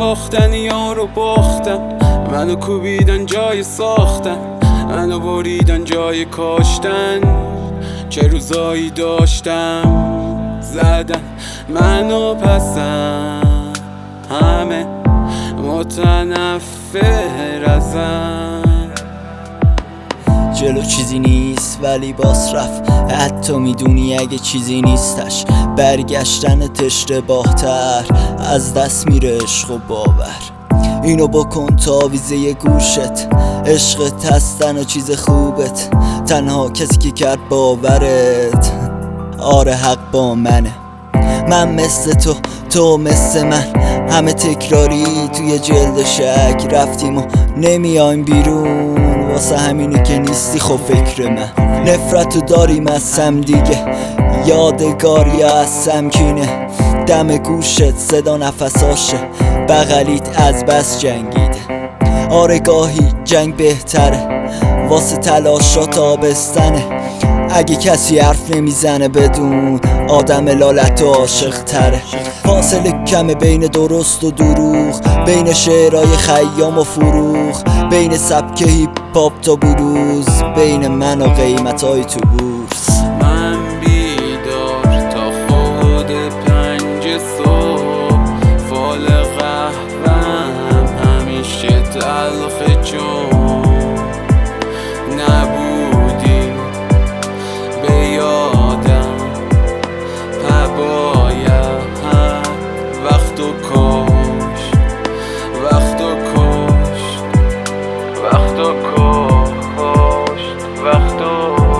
باختن یارو باختم، منو کوبیدن جای ساختن، منو بریدن جای کاشتن. چه روزایی داشتم زدن منو پسم، همه متنفر ازم. جلو چیزی نیست ولی باز رفت، حتی میدونی اگه چیزی نیستش برگشتنت اشتباه تر، از دست میره عشق و باور. اینو بکن تا ویزه گوشت، عشقت هستن و چیز خوبت، تنها کسی که کرد باورت. آره حق با منه، من مثل تو مثل من، همه تکراری توی جلد شک رفتیم و نمیایم بیرون، واسه همینه که نیستی خب فکر من. نفرتو داریم از هم دیگه، یادگاری از سمکینه، دم گوشت صدا نفساشه، بغلیت از بس جنگیده. آره گاهی جنگ بهتره، واسه تلاشات آبستنه. اگه کسی حرف نمیزنه بدون آدم لالت و عاشق تره. فاصله کمه بین درست و دروغ، بین شعرهای خیام و فروغ، بین سبک هیپ هاپ تا بلوز، بین من و قیمتای تو بورس. من بیدار تا خود 5 صبح، فال قهوهم همیشه تلخ، چون نبودی به یادم پباید وقتو کش، وقتو کش، وقتو کش، وقتو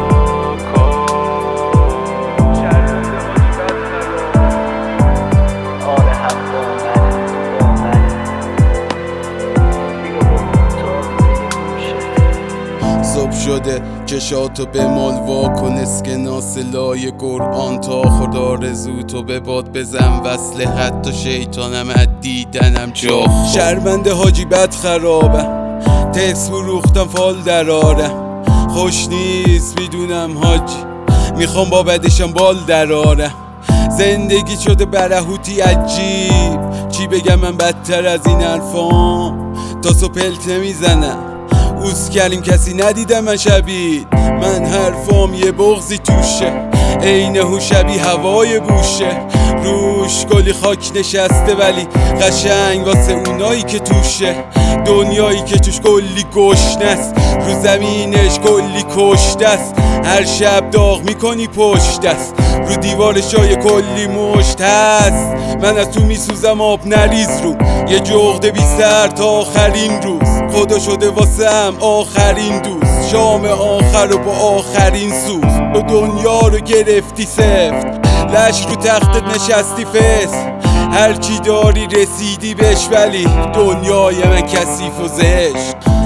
صبح شده چشاتو به مال واکن، اسکناس لای قرآن تا خدا رزوتو به باد بزن، وصل حتی شیطانم از دیدنم جا. شرمنده حاجی بد خرابم، تکس فروختم فال درارم، خوش نیست میدونم حاجی، میخوام با بدشم بال درارم. زندگی شده برهوتی عجیب، چی بگم من بدتر از این حرفام، تا صبح پلت نمیزنم اوز کردیم کسی ندیدم من شبید. من حرفام یه بغضی توشه، عین شبیه هوای بوشه، روش کلی خاک نشسته ولی قشنگ واسه اونایی که توشه. دنیایی که توش کلی گشنست، رو زمینش کلی کشتست، هر شب داغ میکنی پشت است، رو دیوارش جای کلی مشت هست. من از تو میسوزم آب نریز رو یه جغده بی سر تا آخرین روز، خدا شده واسم آخرین دوست، شام آخر و با آخرین سوز. تو دنیا رو گرفتی سفت، لش رو تختت نشستی فس، هرچی داری رسیدی بهش ولی دنیای من کثیف و زشت.